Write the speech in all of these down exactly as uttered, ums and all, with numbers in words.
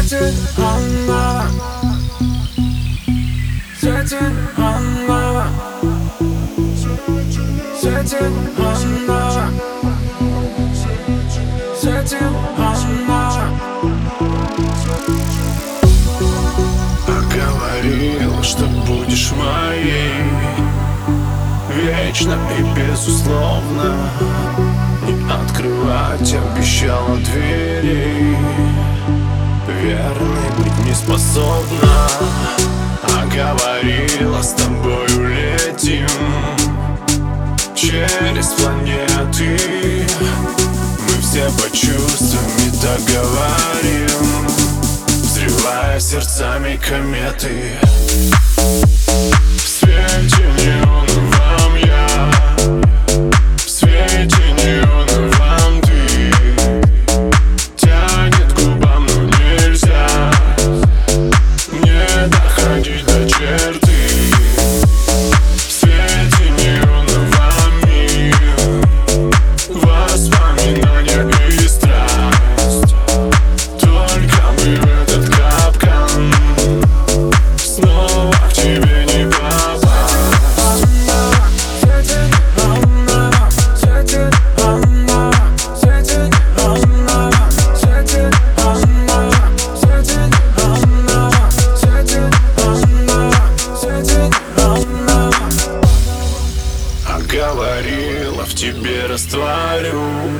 Светит она, светит она, светит она, светит она. А говорила, что будешь моей вечно и безусловно. Не открывать обещала двери, верной быть не способна. А говорила, с тобою летим через планеты. Мы все по чувствам и так говорим, взрывая сердцами кометы. В свете неона вам я, в свете неона вам ты. Тянет к губам, но нельзя не доходить до черты. В свете неона вам мир, воспоминания и страсть. Только бы в этот капкан снова к тебе не попасть. Светит она, светит она, светит она, светит она, светит она, светит она, светит она. А говорила, в тебе растворюсь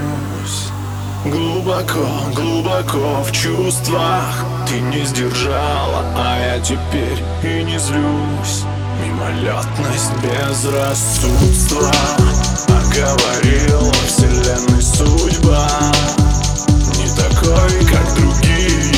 глубоко, глубоко в чувствах. Ты не сдержала, а я теперь и не злюсь. Мимолетность безрассудства. А говорила, вселенной судьба не такой, как другие.